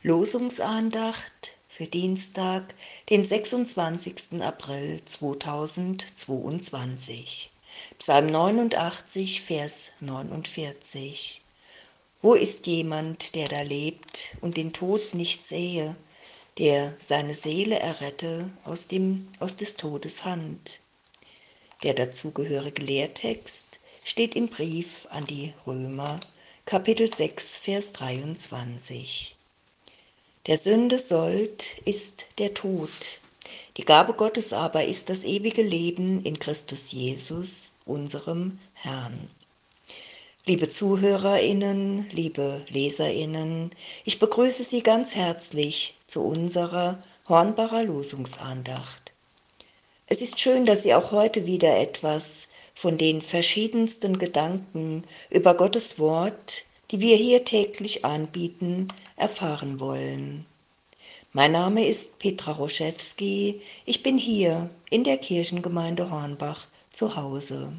Losungsandacht für Dienstag, den 26. April 2022. Psalm 89, Vers 49. Wo ist jemand, der da lebt und den Tod nicht sehe, der seine Seele errette aus des Todes Hand? Der dazugehörige Lehrtext steht im Brief an die Römer, Kapitel 6, Vers 23. Der Sünde Sold ist der Tod. Die Gabe Gottes aber ist das ewige Leben in Christus Jesus, unserem Herrn. Liebe ZuhörerInnen, liebe LeserInnen, ich begrüße Sie ganz herzlich zu unserer Hornbacher Losungsandacht. Es ist schön, dass Sie auch heute wieder etwas von den verschiedensten Gedanken über Gottes Wort, die wir hier täglich anbieten, erfahren wollen. Mein Name ist Petra Roschewski, ich bin hier in der Kirchengemeinde Hornbach zu Hause.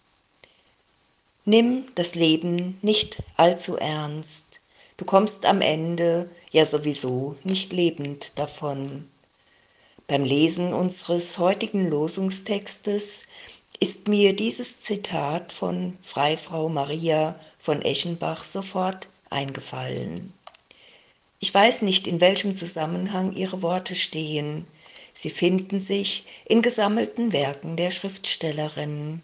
Nimm das Leben nicht allzu ernst, du kommst am Ende ja sowieso nicht lebend davon. Beim Lesen unseres heutigen Losungstextes ist mir dieses Zitat von Freifrau Maria von Eschenbach sofort eingefallen. Ich weiß nicht, in welchem Zusammenhang ihre Worte stehen. Sie finden sich in gesammelten Werken der Schriftstellerin.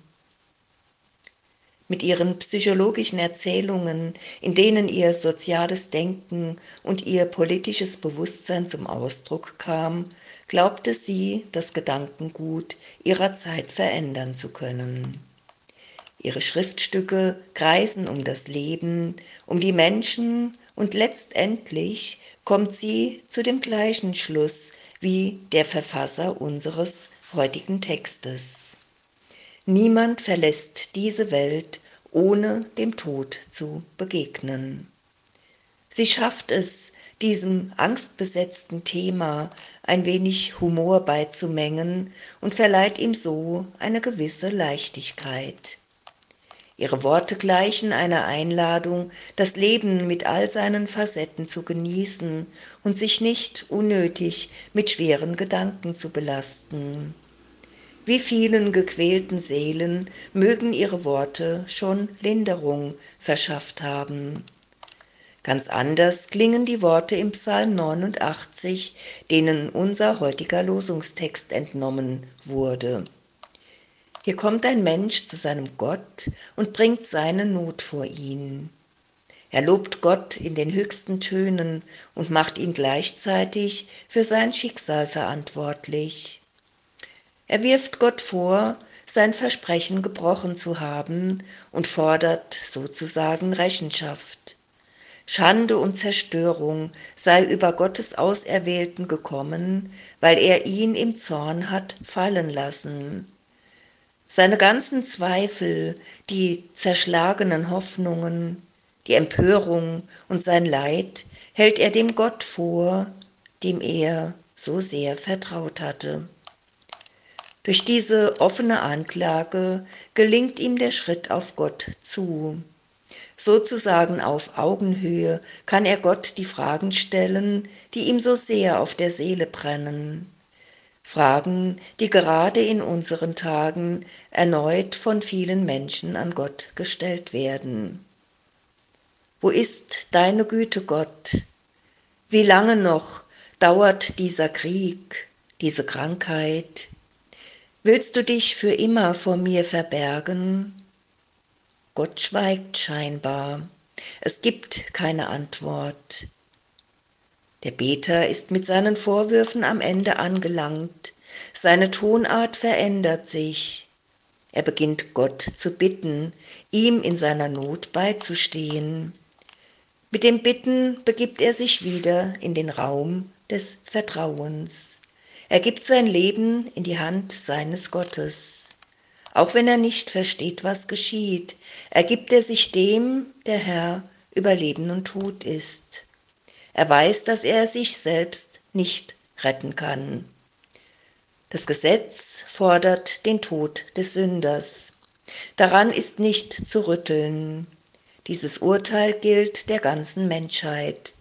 Mit ihren psychologischen Erzählungen, in denen ihr soziales Denken und ihr politisches Bewusstsein zum Ausdruck kam, glaubte sie, das Gedankengut ihrer Zeit verändern zu können. Ihre Schriftstücke kreisen um das Leben, um die Menschen und letztendlich kommt sie zu dem gleichen Schluss wie der Verfasser unseres heutigen Textes. Niemand verlässt diese Welt, ohne dem Tod zu begegnen. Sie schafft es, diesem angstbesetzten Thema ein wenig Humor beizumengen und verleiht ihm so eine gewisse Leichtigkeit. Ihre Worte gleichen einer Einladung, das Leben mit all seinen Facetten zu genießen und sich nicht unnötig mit schweren Gedanken zu belasten. Wie vielen gequälten Seelen mögen ihre Worte schon Linderung verschafft haben. Ganz anders klingen die Worte im Psalm 89, denen unser heutiger Losungstext entnommen wurde. Hier kommt ein Mensch zu seinem Gott und bringt seine Not vor ihn. Er lobt Gott in den höchsten Tönen und macht ihn gleichzeitig für sein Schicksal verantwortlich. Er wirft Gott vor, sein Versprechen gebrochen zu haben und fordert sozusagen Rechenschaft. Schande und Zerstörung sei über Gottes Auserwählten gekommen, weil er ihn im Zorn hat fallen lassen. Seine ganzen Zweifel, die zerschlagenen Hoffnungen, die Empörung und sein Leid hält er dem Gott vor, dem er so sehr vertraut hatte. Durch diese offene Anklage gelingt ihm der Schritt auf Gott zu. Sozusagen auf Augenhöhe kann er Gott die Fragen stellen, die ihm so sehr auf der Seele brennen. Fragen, die gerade in unseren Tagen erneut von vielen Menschen an Gott gestellt werden. Wo ist deine Güte, Gott? Wie lange noch dauert dieser Krieg, diese Krankheit? Willst du dich für immer vor mir verbergen? Gott schweigt scheinbar. Es gibt keine Antwort. Der Beter ist mit seinen Vorwürfen am Ende angelangt. Seine Tonart verändert sich. Er beginnt Gott zu bitten, ihm in seiner Not beizustehen. Mit dem Bitten begibt er sich wieder in den Raum des Vertrauens. Er gibt sein Leben in die Hand seines Gottes. Auch wenn er nicht versteht, was geschieht, ergibt er sich dem, der Herr über Leben und Tod ist. Er weiß, dass er sich selbst nicht retten kann. Das Gesetz fordert den Tod des Sünders. Daran ist nicht zu rütteln. Dieses Urteil gilt der ganzen Menschheit.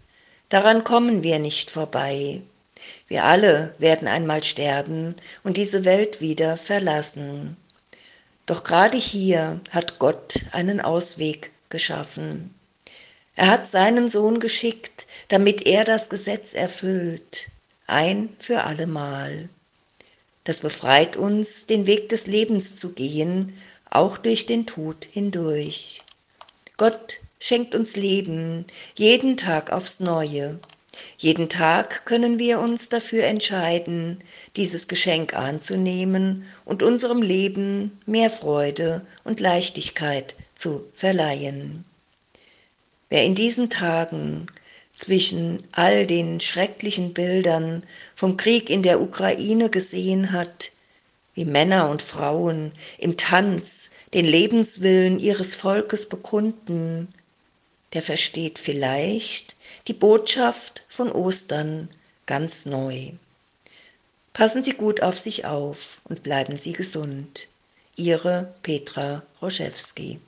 Daran kommen wir nicht vorbei. Wir alle werden einmal sterben und diese Welt wieder verlassen. Doch gerade hier hat Gott einen Ausweg geschaffen. Er hat seinen Sohn geschickt, damit er das Gesetz erfüllt, ein für allemal. Das befreit uns, den Weg des Lebens zu gehen, auch durch den Tod hindurch. Gott schenkt uns Leben, jeden Tag aufs Neue. Jeden Tag können wir uns dafür entscheiden, dieses Geschenk anzunehmen und unserem Leben mehr Freude und Leichtigkeit zu verleihen. Wer in diesen Tagen zwischen all den schrecklichen Bildern vom Krieg in der Ukraine gesehen hat, wie Männer und Frauen im Tanz den Lebenswillen ihres Volkes bekunden, der versteht vielleicht die Botschaft von Ostern ganz neu. Passen Sie gut auf sich auf und bleiben Sie gesund. Ihre Petra Roschewski.